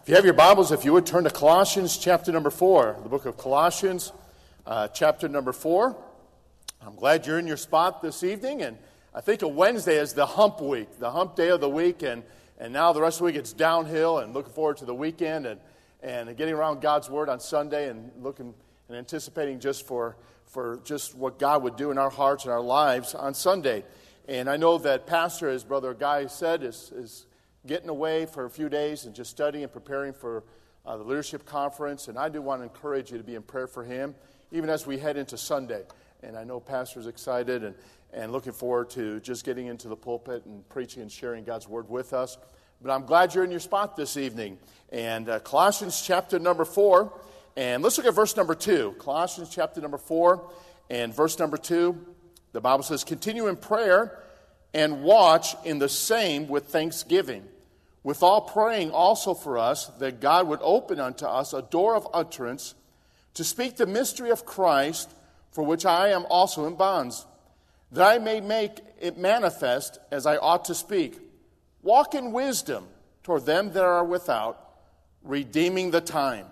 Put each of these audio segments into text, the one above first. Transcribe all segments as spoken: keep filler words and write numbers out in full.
If you have your Bibles, if you would turn to Colossians chapter number four, the book of Colossians, uh, chapter number four. I'm glad you're in your spot this evening, and I think a Wednesday is the hump week, the hump day of the week, and, and now the rest of the week it's downhill, and looking forward to the weekend, and, and getting around God's Word on Sunday, and looking and anticipating just for, for just what God would do in our hearts and our lives on Sunday. And I know that Pastor, as Brother Guy said, is is getting away for a few days and just studying and preparing for uh, the leadership conference. And I do want to encourage you to be in prayer for him, even as we head into Sunday. And I know Pastor's excited and, and looking forward to just getting into the pulpit and preaching and sharing God's Word with us. But I'm glad you're in your spot this evening. And uh, Colossians chapter number four. And let's look at verse number two. Colossians chapter number four and verse number two. The Bible says, "Continue in prayer and watch in the same with thanksgiving. With all praying also for us, that God would open unto us a door of utterance to speak the mystery of Christ, for which I am also in bonds, that I may make it manifest as I ought to speak. Walk in wisdom toward them that are without, redeeming the time.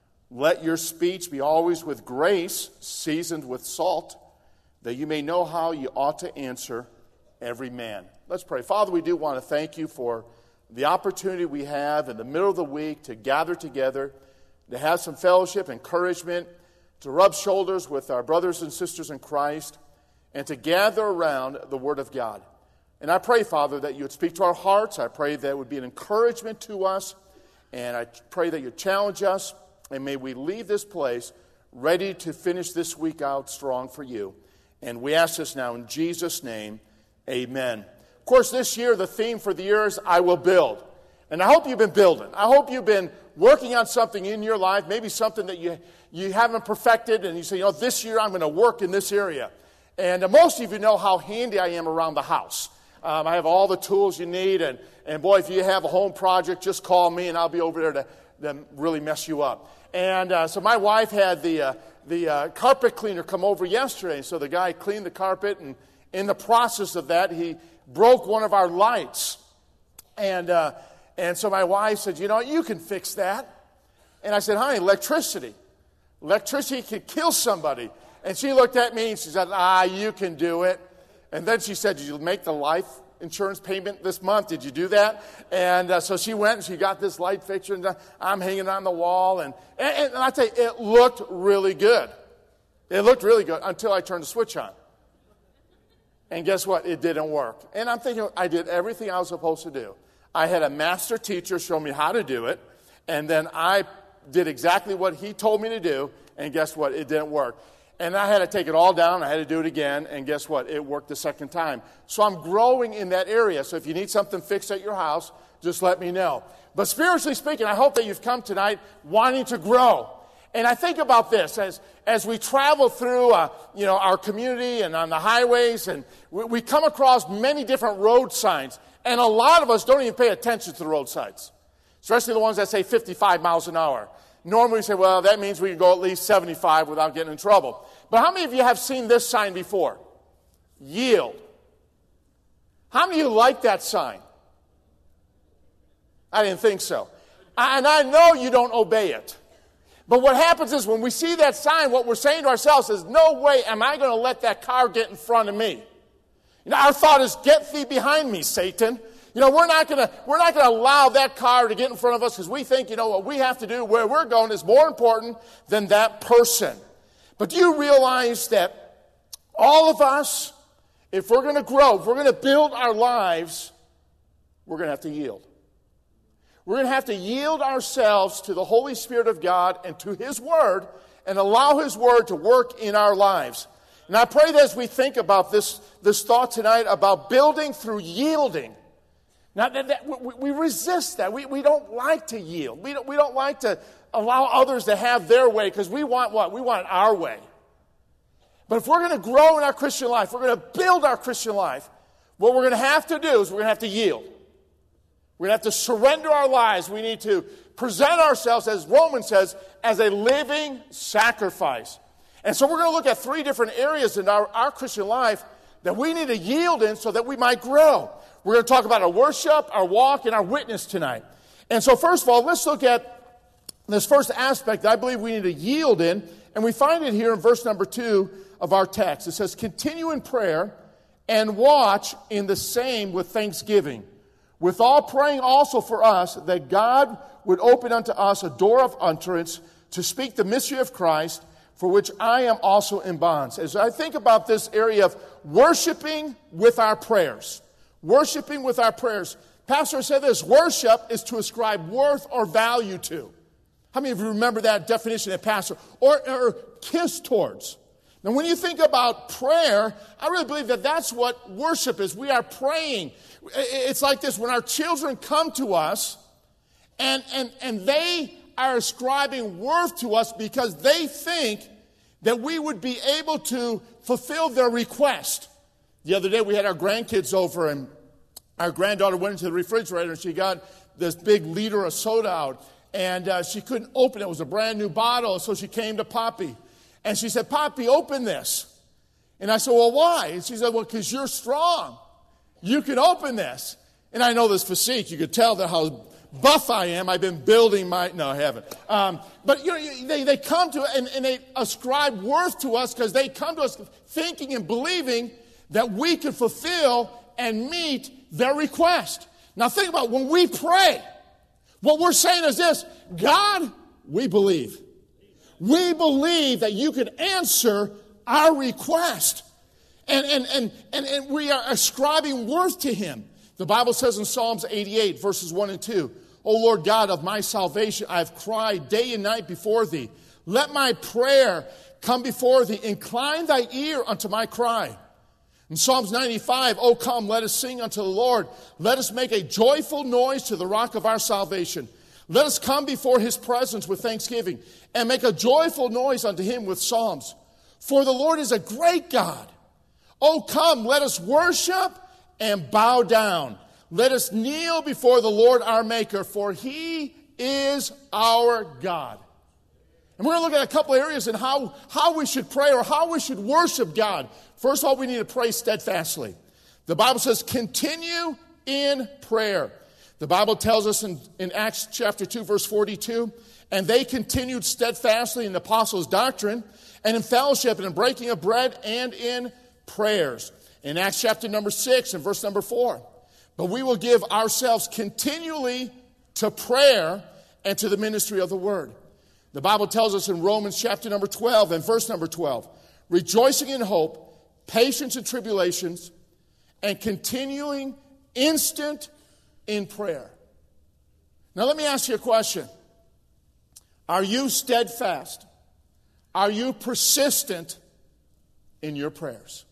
Let your speech be always with grace, seasoned with salt, that you may know how you ought to answer every man." Let's pray. Father, we do want to thank you for the opportunity we have in the middle of the week to gather together, to have some fellowship, encouragement, to rub shoulders with our brothers and sisters in Christ, and to gather around the Word of God. And I pray, Father, that you would speak to our hearts. I pray that it would be an encouragement to us, and I pray that you challenge us, and may we leave this place ready to finish this week out strong for you. And we ask this now in Jesus' name, amen. Of course, this year, the theme for the year is I will build. And I hope you've been building. I hope you've been working on something in your life, maybe something that you, you haven't perfected, and you say, you know, this year I'm going to work in this area. And uh, most of you know how handy I am around the house. Um, I have all the tools you need, and, and boy, if you have a home project, just call me, and I'll be over there to, to really mess you up. And uh, so my wife had the, uh, the uh, carpet cleaner come over yesterday, so the guy cleaned the carpet, and in the process of that, he broke one of our lights. And uh, and so my wife said, you know, you can fix that. And I said, honey, electricity. Electricity can kill somebody. And she looked at me and she said, ah, you can do it. And then she said, did you make the life insurance payment this month? Did you do that? And uh, so she went and she got this light fixed, and uh, I'm hanging on the wall. And, and, and I tell you, it looked really good. It looked really good until I turned the switch on. And guess what? It didn't work. And I'm thinking, I did everything I was supposed to do. I had a master teacher show me how to do it, and then I did exactly what he told me to do, and guess what? It didn't work. And I had to take it all down. I had to do it again, and guess what? It worked the second time. So I'm growing in that area. So if you need something fixed at your house, just let me know. But spiritually speaking, I hope that you've come tonight wanting to grow. And I think about this as, as we travel through, uh, you know, our community and on the highways, and we, we come across many different road signs. And a lot of us don't even pay attention to the road signs, especially the ones that say fifty-five miles an hour. Normally we say, well, that means we can go at least seventy-five without getting in trouble. But how many of you have seen this sign before? Yield. How many of you like that sign? I didn't think so. And I know you don't obey it. But what happens is when we see that sign, what we're saying to ourselves is, no way am I going to let that car get in front of me. You know, our thought is, get thee behind me, Satan. You know, we're not going to we're not going to allow that car to get in front of us because we think, you know, what we have to do, where we're going is more important than that person. But do you realize that all of us, if we're going to grow, if we're going to build our lives, we're going to have to yield. We're going to have to yield ourselves to the Holy Spirit of God and to His Word and allow His Word to work in our lives. And I pray that as we think about this, this thought tonight about building through yielding. Now, that, that, we, we resist that. We, we don't like to yield. We don't, we don't like to allow others to have their way because we want what? We want our way. But if we're going to grow in our Christian life, we're going to build our Christian life, what we're going to have to do is we're going to have to yield. We're going to have to surrender our lives. We need to present ourselves, as Romans says, as a living sacrifice. And so we're going to look at three different areas in our, our Christian life that we need to yield in so that we might grow. We're going to talk about our worship, our walk, and our witness tonight. And so first of all, let's look at this first aspect that I believe we need to yield in, and we find it here in verse number two of our text. It says, continue in prayer and watch in the same with thanksgiving, with all praying also for us that God would open unto us a door of entrance to speak the mystery of Christ, for which I am also in bonds. As I think about this area of worshiping with our prayers, worshiping with our prayers, Pastor said this, worship is to ascribe worth or value to. How many of you remember that definition that Pastor, or, or kiss towards? Now, when you think about prayer, I really believe that that's what worship is. We are praying. It's like this, when our children come to us, and, and, and they are ascribing worth to us because they think that we would be able to fulfill their request. The other day we had our grandkids over, and our granddaughter went into the refrigerator and she got this big liter of soda out, and uh, she couldn't open it. It was a brand new bottle, so she came to Poppy. And she said, Poppy, open this. And I said, well, why? And she said, well, because you're strong. You can open this. And I know this physique. You could tell that how buff I am. I've been building my, no, I haven't. Um, but, you know, they, they come to and, and they ascribe worth to us because they come to us thinking and believing that we can fulfill and meet their request. Now, think about it. When we pray, what we're saying is this, God, we believe. We believe that you can answer our request. And, and, and, and, and we are ascribing worth to him. The Bible says in Psalms eighty-eight, verses one and two, O Lord God of my salvation, I have cried day and night before thee. Let my prayer come before thee. Incline thy ear unto my cry. In Psalms ninety-five, O come, let us sing unto the Lord. Let us make a joyful noise to the rock of our salvation. Let us come before his presence with thanksgiving and make a joyful noise unto him with psalms. For the Lord is a great God. O come, let us worship and bow down. Let us kneel before the Lord our Maker, for he is our God. And we're going to look at a couple areas in how, how we should pray or how we should worship God. First of all, we need to pray steadfastly. The Bible says, continue in prayer. The Bible tells us in, in Acts chapter two, verse forty-two, and they continued steadfastly in the apostles' doctrine and in fellowship and in breaking of bread and in prayers. In Acts chapter number six and verse number four, but we will give ourselves continually to prayer and to the ministry of the word. The Bible tells us in Romans chapter number twelve and verse number twelve, rejoicing in hope, patience in tribulations, and continuing instant in prayer. Now let me ask you a question. Are you steadfast? Are you persistent in your prayers?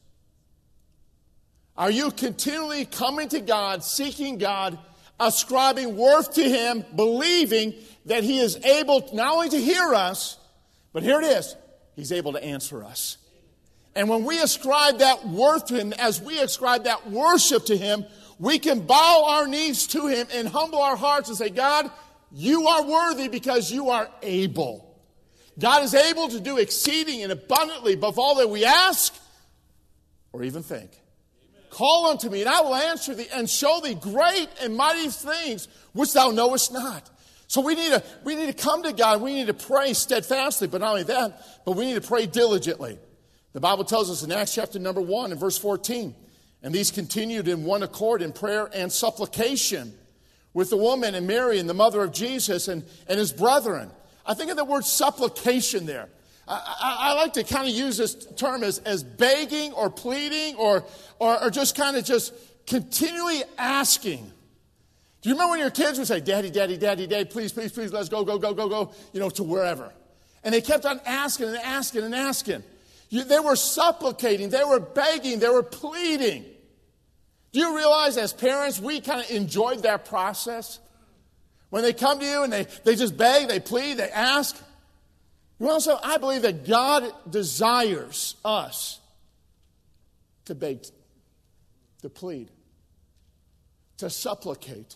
Are you continually coming to God, seeking God, ascribing worth to him, believing that he is able not only to hear us, but here it is, he's able to answer us. And when we ascribe that worth to him, as we ascribe that worship to him, we can bow our knees to him and humble our hearts and say, God, you are worthy because you are able. God is able to do exceeding and abundantly above all that we ask or even think. Amen. Call unto me and I will answer thee and show thee great and mighty things which thou knowest not. So we need to, we need to come to God. We need to pray steadfastly, but not only that, but we need to pray diligently. The Bible tells us in Acts chapter number one and verse fourteen, and these continued in one accord in prayer and supplication with the woman and Mary and the mother of Jesus and, and his brethren. I think of the word supplication there. I, I, I like to kind of use this term as, as begging or pleading or, or, or just kind of just continually asking. Do you remember when your kids would say, Daddy, Daddy, Daddy, Daddy, please, please, please, let's go, go, go, go, go, you know, to wherever. And they kept on asking and asking and asking. You, they were supplicating, they were begging, they were pleading. Do you realize as parents, we kind of enjoyed that process? When they come to you and they, they just beg, they plead, they ask. You know, so I believe that God desires us to beg, to plead, to supplicate.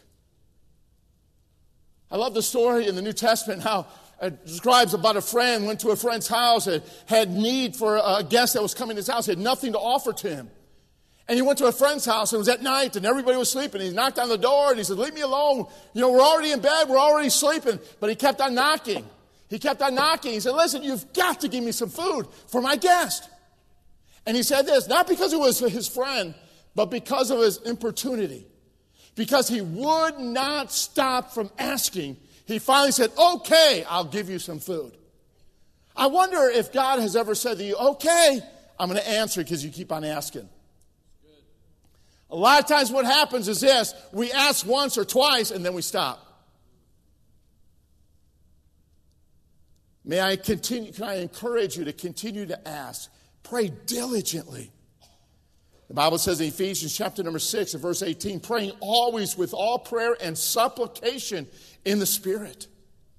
I love the story in the New Testament how it describes about a friend went to a friend's house and had need for a guest that was coming to his house, had nothing to offer to him. And he went to a friend's house, and it was at night, and everybody was sleeping. He knocked on the door, and he said, leave me alone. You know, we're already in bed. We're already sleeping. But he kept on knocking. He kept on knocking. He said, listen, you've got to give me some food for my guest. And he said this, not because it was his friend, but because of his importunity. Because he would not stop from asking, he finally said, okay, I'll give you some food. I wonder if God has ever said to you, okay, I'm going to answer because you keep on asking. A lot of times what happens is this, we ask once or twice and then we stop. May I continue, can I encourage you to continue to ask? Pray diligently. The Bible says in Ephesians chapter number six and verse eighteen, praying always with all prayer and supplication in the Spirit.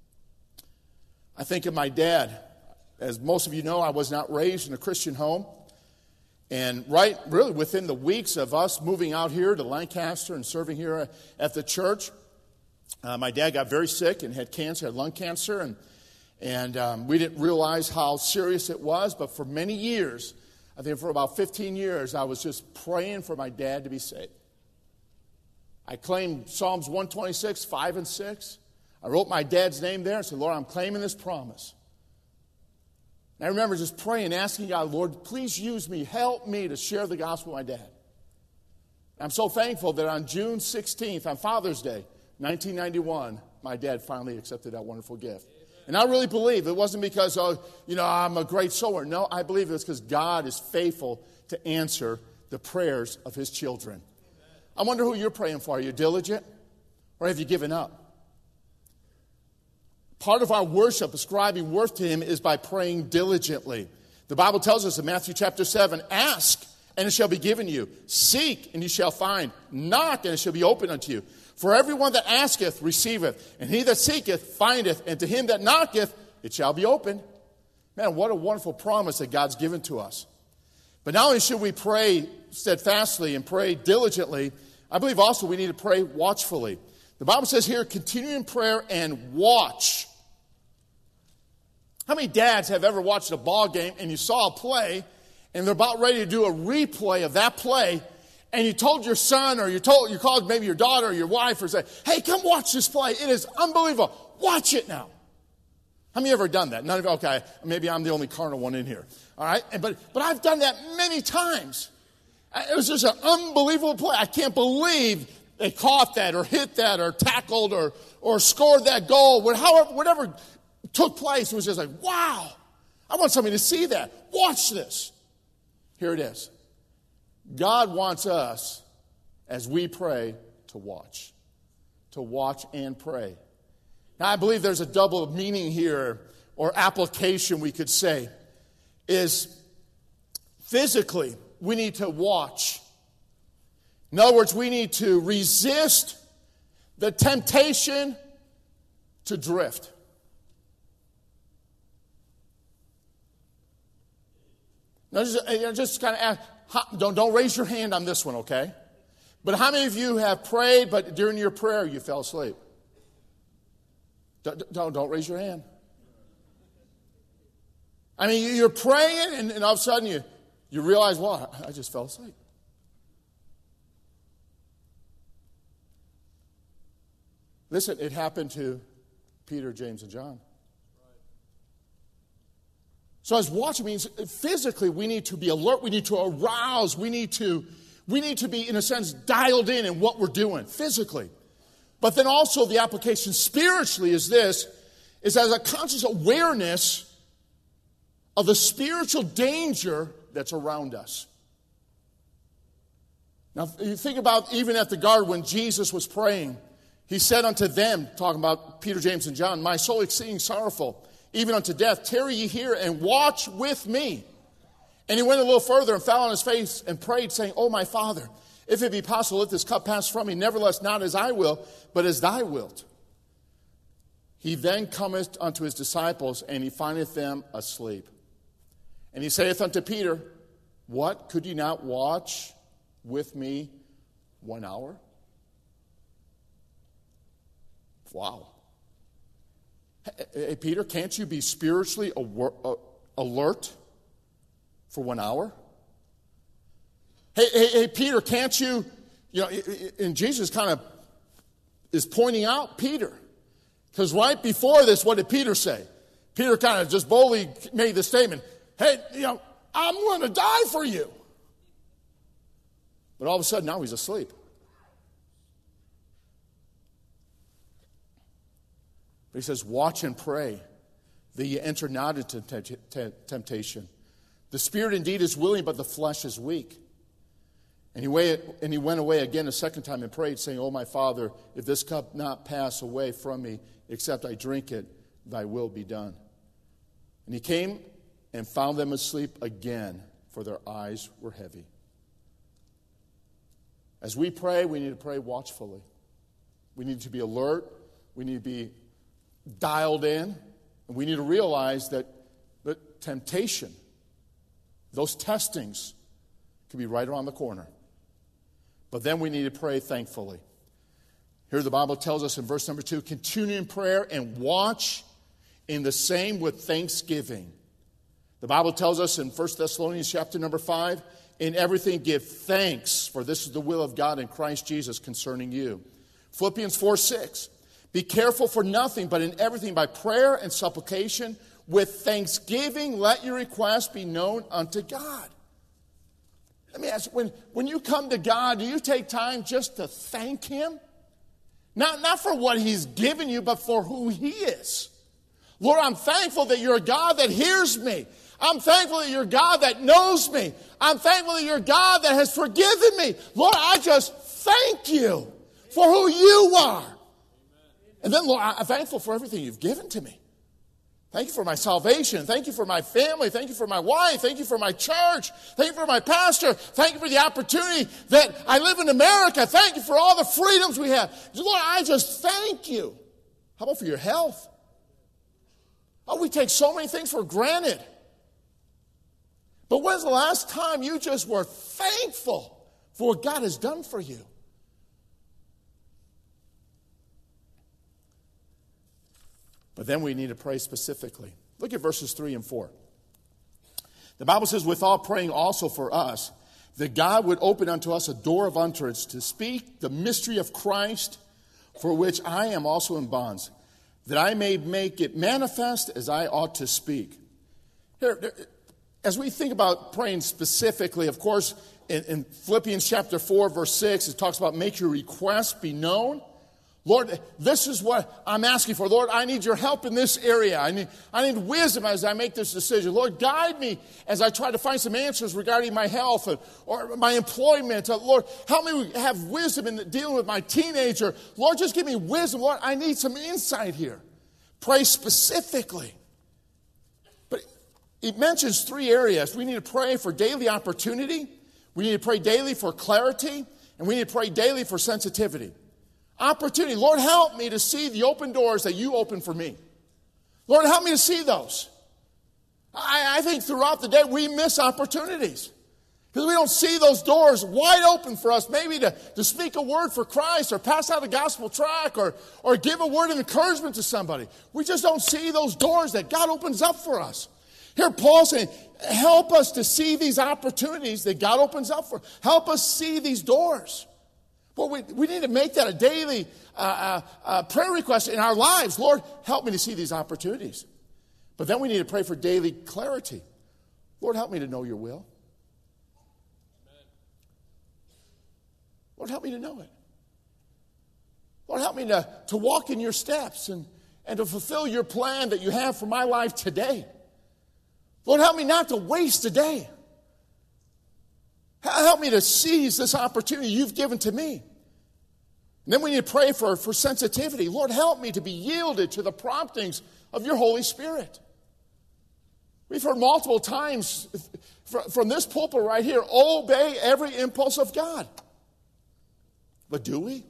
I think of my dad. As most of you know, I was not raised in a Christian home. And right, really within the weeks of us moving out here to Lancaster and serving here at the church, uh, my dad got very sick and had cancer, had lung cancer, and and um, we didn't realize how serious it was. But for many years, I think for about fifteen years, I was just praying for my dad to be saved. I claimed Psalms one twenty-six, five and six. I wrote my dad's name there and said, Lord, I'm claiming this promise. And I remember just praying, asking God, Lord, please use me, help me to share the gospel with my dad. I'm so thankful that on June sixteenth, on Father's Day, nineteen ninety-one, my dad finally accepted that wonderful gift. And I really believe it wasn't because, oh, you know, I'm a great sower. No, I believe it's because God is faithful to answer the prayers of his children. I wonder who you're praying for. Are you diligent? Or have you given up? Part of our worship, ascribing worth to him, is by praying diligently. The Bible tells us in Matthew chapter seven, ask, and it shall be given you. Seek, and you shall find. Knock, and it shall be opened unto you. For everyone that asketh, receiveth. And he that seeketh, findeth. And to him that knocketh, it shall be opened. Man, what a wonderful promise that God's given to us. But not only should we pray steadfastly and pray diligently, I believe also we need to pray watchfully. The Bible says here, continue in prayer and watch. How many dads have ever watched a ball game and you saw a play and they're about ready to do a replay of that play, and you told your son or you told you called maybe your daughter or your wife or say, hey, come watch this play. It is unbelievable. Watch it now. How many have ever done that? None of you? Okay, maybe I'm the only carnal one in here. All right, but but I've done that many times. It was just an unbelievable play. I can't believe they caught that or hit that or tackled or or scored that goal. Whatever, whatever took place, it was just like, wow, I want somebody to see that. Watch this. Here it is. God wants us, as we pray, to watch. To watch and pray. Now, I believe there's a double meaning here, or application we could say, is physically, we need to watch. In other words, we need to resist the temptation to drift. Now, just, just kind of ask, don't, don't raise your hand on this one, okay? But how many of you have prayed, but during your prayer you fell asleep? Don't, don't, don't raise your hand. I mean, you're praying, and, and all of a sudden you, you realize, well, I just fell asleep. Listen, it happened to Peter, James, and John. So as watching means physically we need to be alert, we need to arouse, we need to, we need to be, in a sense, dialed in in what we're doing physically. But then also the application spiritually is this, is as a conscious awareness of the spiritual danger that's around us. Now, you think about even at the garden when Jesus was praying, he said unto them, talking about Peter, James, and John, my soul exceeding sorrowful, even unto death, tarry ye here and watch with me. And he went a little further and fell on his face and prayed, saying, O my Father, if it be possible, let this cup pass from me. Nevertheless, not as I will, but as thy wilt. He then cometh unto his disciples, and he findeth them asleep. And he saith unto Peter, what, could ye not watch with me one hour? Wow. Hey, Peter, can't you be spiritually alert for one hour? Hey, hey, hey, Peter, can't you, you know, and Jesus kind of is pointing out Peter. Because right before this, what did Peter say? Peter kind of just boldly made the statement, hey, you know, I'm going to die for you. But all of a sudden, now he's asleep. But he says, watch and pray that you enter not into temptation. The spirit indeed is willing, but the flesh is weak. And he, went, and he went away again a second time and prayed, saying, Oh, my Father, if this cup not pass away from me, except I drink it, thy will be done. And he came and found them asleep again, for their eyes were heavy. As we pray, we need to pray watchfully. We need to be alert. We need to be dialed in. And we need to realize that, that temptation, those testings, can be right around the corner. But then we need to pray thankfully. Here the Bible tells us in verse number two, continue in prayer and watch in the same with thanksgiving. The Bible tells us in First Thessalonians chapter number five, in everything give thanks, for this is the will of God in Christ Jesus concerning you. Philippians four six, be careful for nothing, but in everything by prayer and supplication, with thanksgiving let your requests be known unto God. Let me ask you, when, when you come to God, do you take time just to thank Him? Not, not for what He's given you, but for who He is. Lord, I'm thankful that you're a God that hears me. I'm thankful that you're a God that knows me. I'm thankful that you're a God that has forgiven me. Lord, I just thank you for who you are. And then, Lord, I'm thankful for everything you've given to me. Thank you for my salvation. Thank you for my family. Thank you for my wife. Thank you for my church. Thank you for my pastor. Thank you for the opportunity that I live in America. Thank you for all the freedoms we have. Lord, I just thank you. How about for your health? Oh, we take so many things for granted. But when's the last time you just were thankful for what God has done for you? But then we need to pray specifically. Look at verses three and four. The Bible says, with all praying also for us, that God would open unto us a door of utterance to speak the mystery of Christ, for which I am also in bonds, that I may make it manifest as I ought to speak. Here, as we think about praying specifically, of course, in, in Philippians chapter four, verse six, it talks about make your requests be known. Lord, this is what I'm asking for. Lord, I need your help in this area. I need, I need wisdom as I make this decision. Lord, guide me as I try to find some answers regarding my health or, or my employment. Uh, Lord, help me have wisdom in dealing with my teenager. Lord, just give me wisdom. Lord, I need some insight here. Pray specifically. But it mentions three areas. We need to pray for daily opportunity. We need to pray daily for clarity. And we need to pray daily for sensitivity. Opportunity. Lord, help me to see the open doors that you open for me. Lord, help me to see those. I, I think throughout the day we miss opportunities. Because we don't see those doors wide open for us, maybe to, to speak a word for Christ or pass out a gospel tract or, or give a word of encouragement to somebody. We just don't see those doors that God opens up for us. Here Paul's saying, help us to see these opportunities that God opens up for. Help us see these doors. Well, we, we need to make that a daily uh, uh, uh, prayer request in our lives. Lord, help me to see these opportunities. But then we need to pray for daily clarity. Lord, help me to know your will. Amen. Lord, help me to know it. Lord, help me to, to walk in your steps and, and to fulfill your plan that you have for my life today. Lord, help me not to waste a day. Help me to seize this opportunity you've given to me. And then we need to pray for, for sensitivity. Lord, help me to be yielded to the promptings of your Holy Spirit. We've heard multiple times from this pulpit right here, obey every impulse of God. But do we?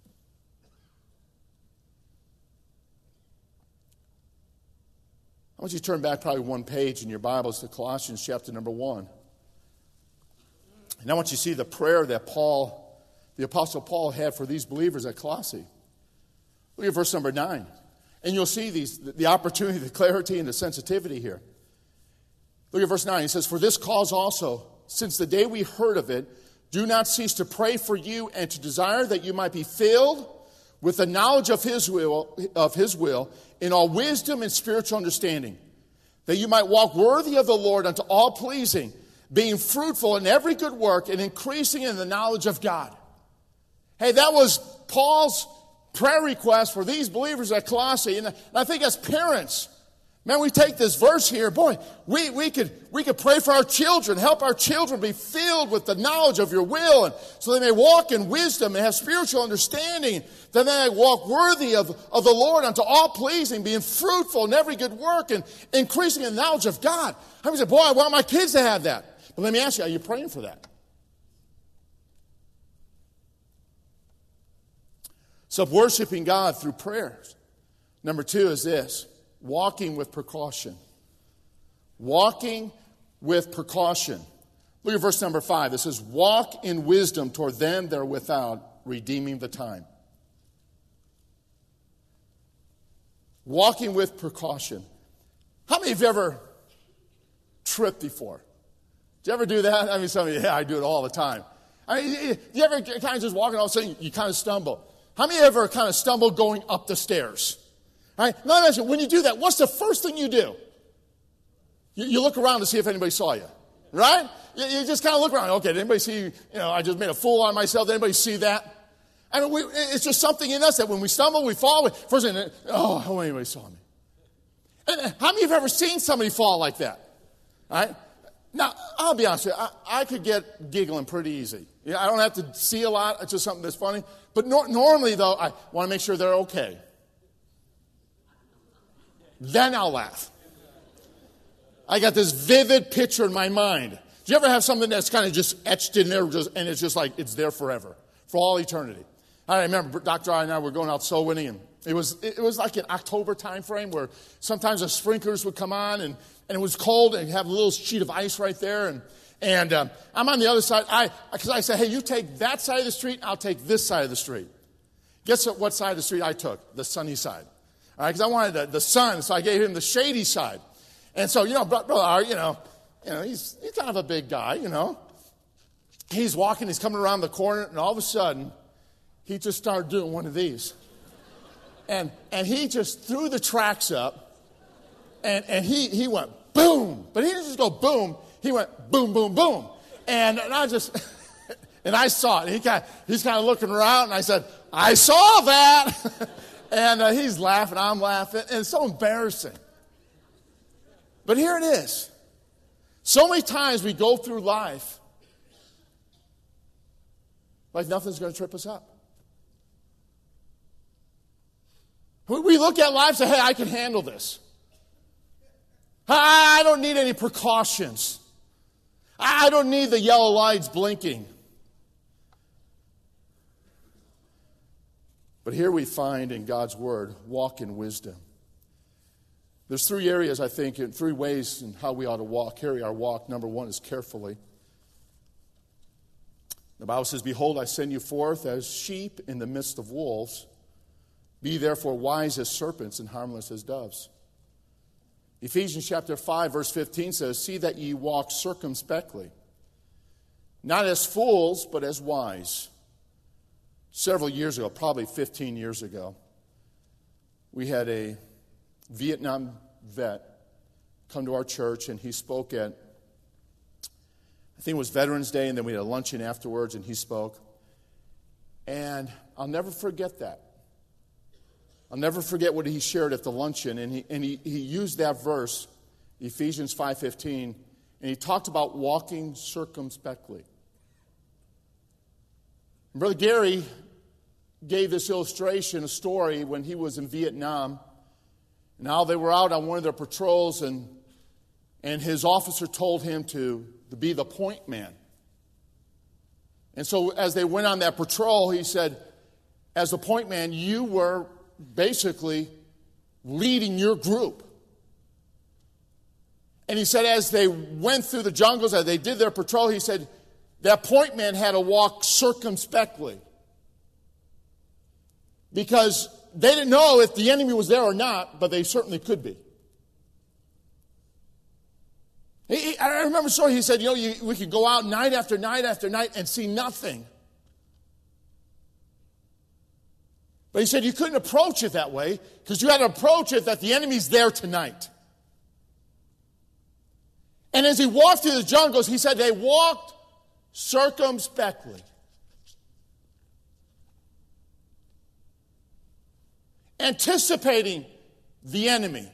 I want you to turn back probably one page in your Bibles to Colossians chapter number one. And I want you to see the prayer that Paul, the Apostle Paul, had for these believers at Colossae. Look at verse number nine. And you'll see these the opportunity, the clarity, and the sensitivity here. Look at verse nine. He says, for this cause also, since the day we heard of it, do not cease to pray for you and to desire that you might be filled with the knowledge of his will, of his will in all wisdom and spiritual understanding, that you might walk worthy of the Lord unto all pleasing, being fruitful in every good work and increasing in the knowledge of God. Hey, that was Paul's prayer request for these believers at Colossae. And I think as parents, man, we take this verse here, boy, we, we could we could pray for our children, help our children be filled with the knowledge of your will, and so they may walk in wisdom and have spiritual understanding, that they may walk worthy of, of the Lord unto all pleasing, being fruitful in every good work and increasing in the knowledge of God. I would say, boy, I want my kids to have that. But let me ask you, are you praying for that? So worshiping God through prayers. Number two is this. Walking with precaution. Walking with precaution. Look at verse number five. It says, walk in wisdom toward them that are without, redeeming the time. Walking with precaution. How many of you ever tripped before? Did you ever do that? I mean, some of you, yeah, I do it all the time. I mean, you ever kind of just walking, all of a sudden you kind of stumble? How many of you ever kind of stumble going up the stairs? All right? Now, imagine, when you do that, what's the first thing you do? You, you look around to see if anybody saw you, right? You, you just kind of look around. Okay, did anybody see, you know, I just made a fool out of myself. Did anybody see that? I mean, we, it's just something in us that when we stumble, we fall. We, first thing, oh, how anybody saw me? And how many of you have ever seen somebody fall like that? All right? Now, I'll be honest with you. I, I could get giggling pretty easy. Yeah, I don't have to see a lot. It's just something that's funny. But no, normally, though, I want to make sure they're okay. Then I'll laugh. I got this vivid picture in my mind. Do you ever have something that's kind of just etched in there, just, and it's just like it's there forever, for all eternity? I remember Doctor I and I were going out soul winning, and it was it was like an October time frame where sometimes the sprinklers would come on, and, and it was cold, and you have a little sheet of ice right there, and and um, I'm on the other side. I because I said, hey, you take that side of the street, I'll take this side of the street. Guess what, what side of the street I took? The sunny side. All right, because I wanted the, the sun, so I gave him the shady side. And so, you know, Brother Art, you know, you know, he's he's kind of a big guy, you know. He's walking, he's coming around the corner, and all of a sudden, he just started doing one of these. And and he just threw the tracks up, and, and he, he went boom. But he didn't just go boom, he went boom, boom, boom. And, and I just, and I saw it. He kind of, he's kind of looking around, and I said, I saw that. And uh, he's laughing, I'm laughing, and it's so embarrassing. But here it is. So many times we go through life like nothing's going to trip us up. We look at life and say, hey, I can handle this. I don't need any precautions. I don't need the yellow lights blinking. But here we find in God's Word, walk in wisdom. There's three areas, I think, and three ways in how we ought to walk, carry our walk. Number one is carefully. The Bible says, behold, I send you forth as sheep in the midst of wolves. Be therefore wise as serpents and harmless as doves. Ephesians chapter five, verse fifteen says, see that ye walk circumspectly, not as fools, but as wise. Several years ago, probably fifteen years ago, we had a Vietnam vet come to our church, and he spoke at, I think it was Veterans Day, and then we had a luncheon afterwards, and he spoke. And I'll never forget that. I'll never forget what he shared at the luncheon, and he, and he, he used that verse, Ephesians five fifteen, and he talked about walking circumspectly. And Brother Gary gave this illustration, a story, when he was in Vietnam. Now they were out on one of their patrols, and, and his officer told him to, to be the point man. And so as they went on that patrol, he said, as the point man, you were basically leading your group. And he said as they went through the jungles, as they did their patrol, he said that point man had to walk circumspectly. Because they didn't know if the enemy was there or not, but they certainly could be. He, he, I remember a story, he said, you know, you, we could go out night after night after night and see nothing. But he said you couldn't approach it that way because you had to approach it that the enemy's there tonight. And as he walked through the jungles, he said they walked circumspectly. Anticipating the enemy.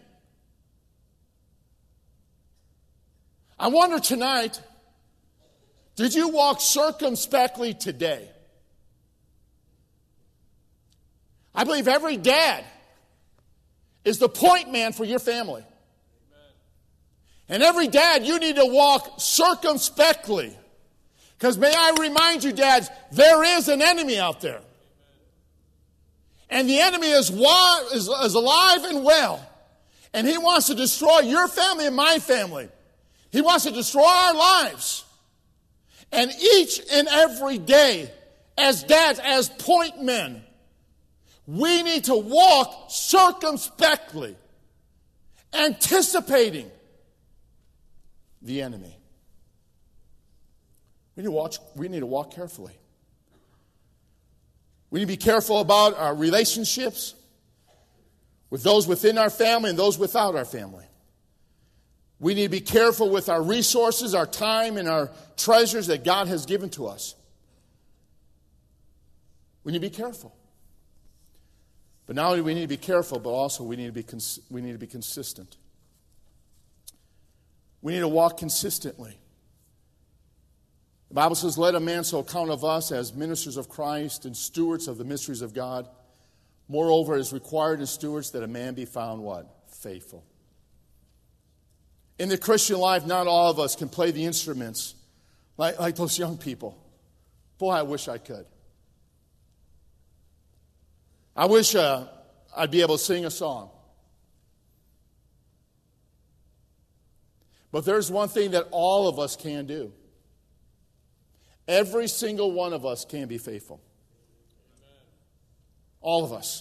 I wonder tonight, did you walk circumspectly today? I believe every dad is the point man for your family. Amen. And every dad, you need to walk circumspectly. Because may I remind you, dads, there is an enemy out there. Amen. And the enemy is, wa- is, is alive and well. And he wants to destroy your family and my family. He wants to destroy our lives. And each and every day, as dads, as point men, we need to walk circumspectly, anticipating the enemy. We need to watch, we need to walk carefully. We need to be careful about our relationships with those within our family and those without our family. We need to be careful with our resources, our time, and our treasures that God has given to us. We need to be careful. But not only do we need to be careful, but also we need to be cons- we need to be consistent. We need to walk consistently. The Bible says, let a man so account of us as ministers of Christ and stewards of the mysteries of God. Moreover, it is required in stewards that a man be found what? Faithful. In the Christian life, not all of us can play the instruments like, like those young people. Boy, I wish I could. I wish uh, I'd be able to sing a song. But there's one thing that all of us can do. Every single one of us can be faithful. All of us.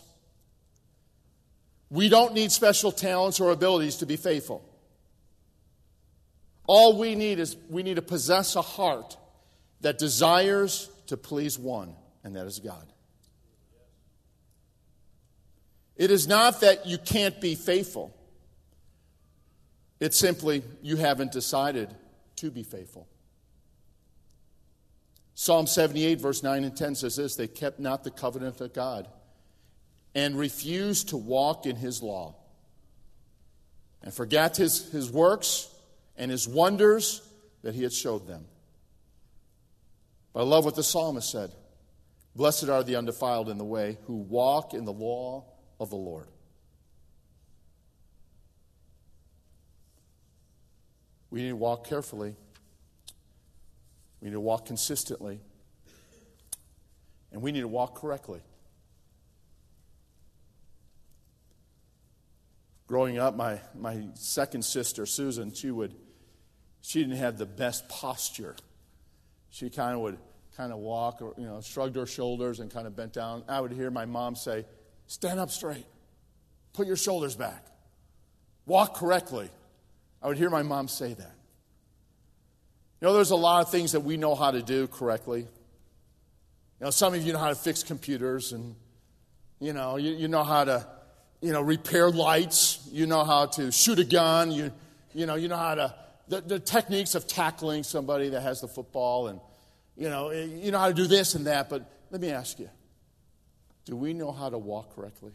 We don't need special talents or abilities to be faithful. All we need is we need to possess a heart that desires to please one, and that is God. It is not that you can't be faithful. It's simply you haven't decided to be faithful. Psalm seventy-eight, verse nine and ten says this, they kept not the covenant of God and refused to walk in his law and forgot his, his works and his wonders that he had showed them. But I love what the psalmist said. Blessed are the undefiled in the way who walk in the law of the Lord. We need to walk carefully. We need to walk consistently. And we need to walk correctly. Growing up, my, my second sister, Susan, she would she didn't have the best posture. She kind of would kind of walk, or, you know, shrugged her shoulders and kind of bent down. I would hear my mom say, stand up straight. Put your shoulders back. Walk correctly. I would hear my mom say that. You know, there's a lot of things that we know how to do correctly. You know, some of you know how to fix computers, and, you know, you, you know how to, you know, repair lights. You know how to shoot a gun. You, you know, you know how to, the, the techniques of tackling somebody that has the football, and, you know, you know how to do this and that. But let me ask you, do we know how to walk correctly?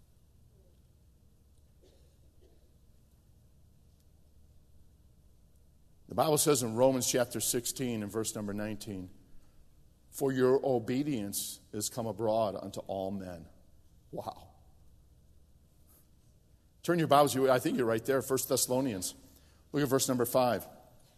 The Bible says in Romans chapter sixteen and verse number nineteen, for your obedience is come abroad unto all men. Wow. Turn your Bibles, I think you're right there, First Thessalonians. Look at verse number five.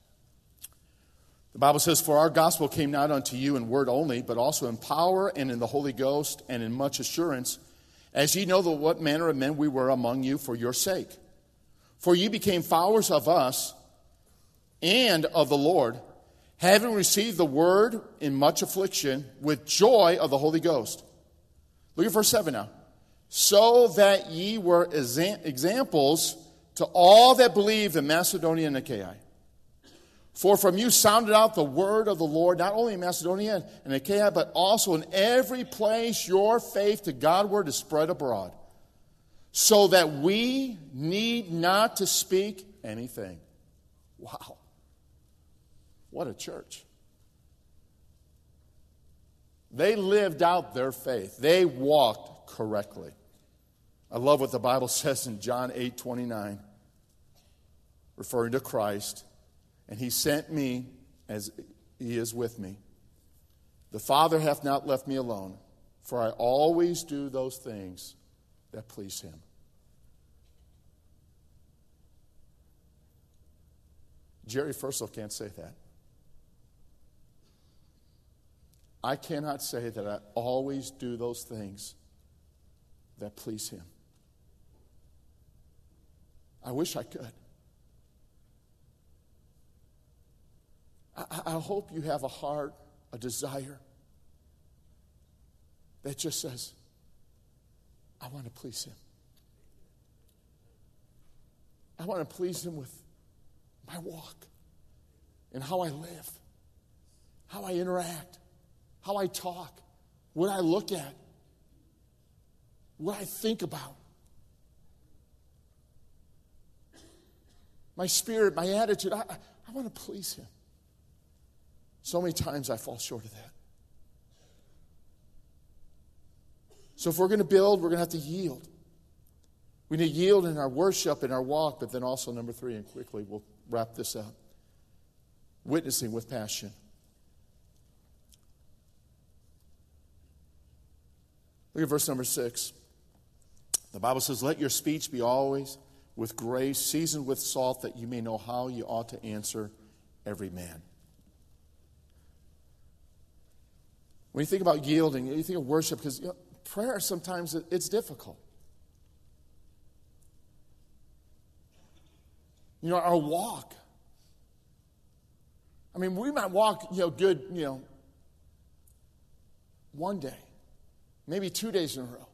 The Bible says, for our gospel came not unto you in word only, but also in power and in the Holy Ghost and in much assurance, as ye know the what manner of men we were among you for your sake. For ye became followers of us and of the Lord, having received the word in much affliction with joy of the Holy Ghost. Look at verse seven now. So that ye were examples to all that believe in Macedonia and Achaia. For from you sounded out the word of the Lord, not only in Macedonia and Achaia, but also in every place your faith to Godward is spread abroad, so that we need not to speak anything. Wow. What a church. They lived out their faith. They walked correctly. I love what the Bible says in John eight twenty-nine, referring to Christ. And he sent me as he is with me. The Father hath not left me alone, for I always do those things that please him. Jerry Fursell can't say that. I cannot say that I always do those things that please him. I wish I could. I, I hope you have a heart, a desire that just says, I want to please him. I want to please him with my walk and how I live, how I interact, how I talk, what I look at, what I think about. My spirit, my attitude, I, I want to please him. So many times I fall short of that. So if we're going to build, we're going to have to yield. We need to yield in our worship, in our walk, but then also, number three, and quickly we'll wrap this up, witnessing with passion. Look at verse number six. The Bible says, let your speech be always with grace, seasoned with salt, that you may know how you ought to answer every man. When you think about yielding, you think of worship, because you know, prayer sometimes it's difficult. You know, our walk. I mean, we might walk, you know, good, you know, one day, maybe two days in a row.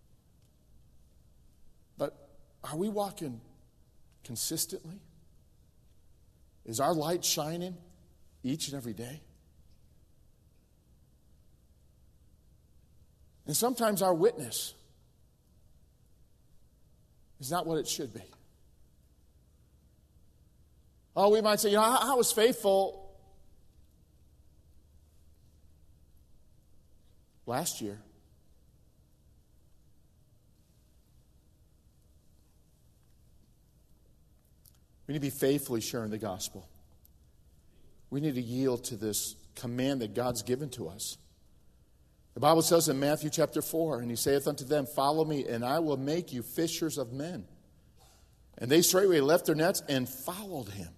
But are we walking consistently? Is our light shining each and every day? And sometimes our witness is not what it should be. Oh, we might say, you know, I, I was faithful last year. We need to be faithfully sharing the gospel. We need to yield to this command that God's given to us. The Bible says in Matthew chapter four, and he saith unto them, follow me, and I will make you fishers of men. And they straightway left their nets and followed him.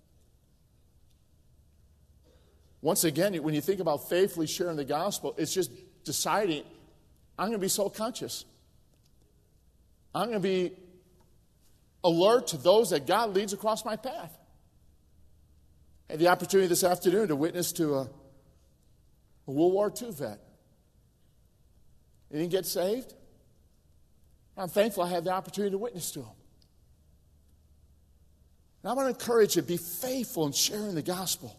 Once again, when you think about faithfully sharing the gospel, it's just deciding, I'm going to be so conscious. I'm going to be alert to those that God leads across my path. I had the opportunity this afternoon to witness to a, a World War Two vet. He didn't get saved. I'm thankful I had the opportunity to witness to him. And I want to encourage you, be faithful in sharing the gospel.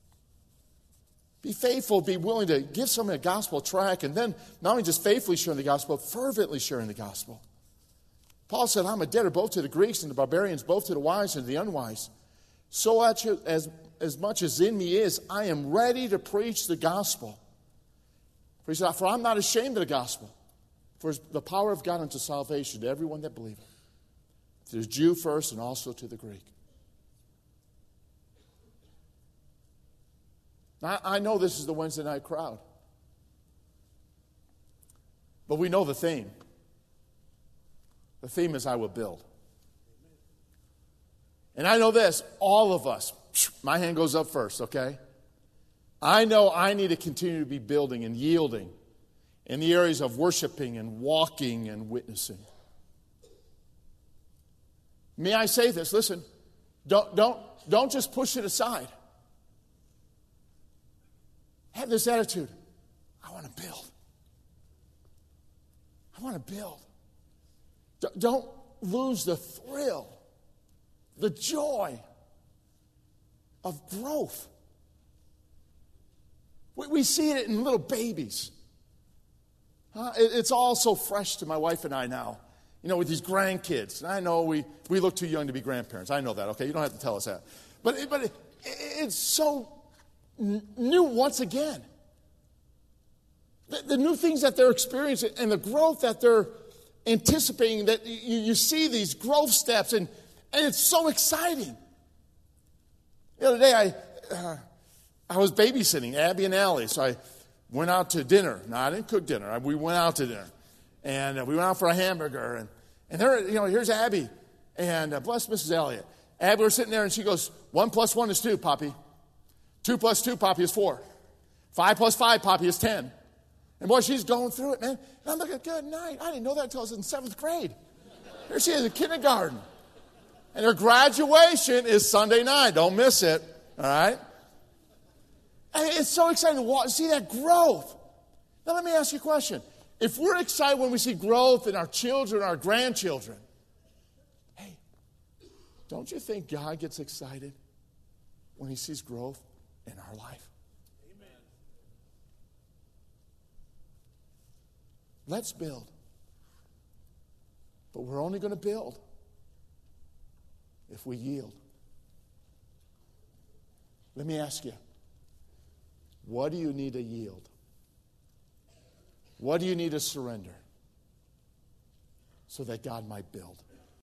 Be faithful, be willing to give someone a gospel tract, and then not only just faithfully sharing the gospel, but fervently sharing the gospel. Paul said, I'm a debtor both to the Greeks and the barbarians, both to the wise and to the unwise. So as, as much as in me is, I am ready to preach the gospel. For he said, for I'm not ashamed of the gospel, for it's the power of God unto salvation to everyone that believeth, to the Jew first and also to the Greek. Now, I know this is the Wednesday night crowd, but we know the theme. The theme is I will build. And I know this, all of us, my hand goes up first, okay? I know I need to continue to be building and yielding in the areas of worshiping and walking and witnessing. May I say this? Listen, don't, don't, don't just push it aside. Have this attitude. I want to build. I want to build. Don't lose the thrill, the joy of growth. We, we see it in little babies. Uh, it, it's all so fresh to my wife and I now. You know, with these grandkids. And I know we, we look too young to be grandparents. I know that, okay? You don't have to tell us that. But, it, but it, it's so n- new once again. The, the new things that they're experiencing and the growth that they're anticipating, that you, you see these growth steps, and, and it's so exciting. The other day, I uh, I was babysitting Abby and Allie, so I went out to dinner. No, I didn't cook dinner. I, we went out to dinner. And uh, we went out for a hamburger, and, and there, you know, here's Abby, and uh, bless Missus Elliott. Abby, we're sitting there, and she goes, one plus one is two, Poppy. Two plus two, Poppy, is four. Five plus five, Poppy, is ten. And boy, she's going through it, man. And I'm looking, good night. I didn't know that until I was in seventh grade. Here she is in kindergarten. And her graduation is Sunday night. Don't miss it, all right? And it's so exciting to watch, see that growth. Now, let me ask you a question. If we're excited when we see growth in our children, our grandchildren, hey, don't you think God gets excited when he sees growth in our life? Amen. Let's build. But we're only going to build if we yield. Let me ask you, what do you need to yield? What do you need to surrender so that God might build?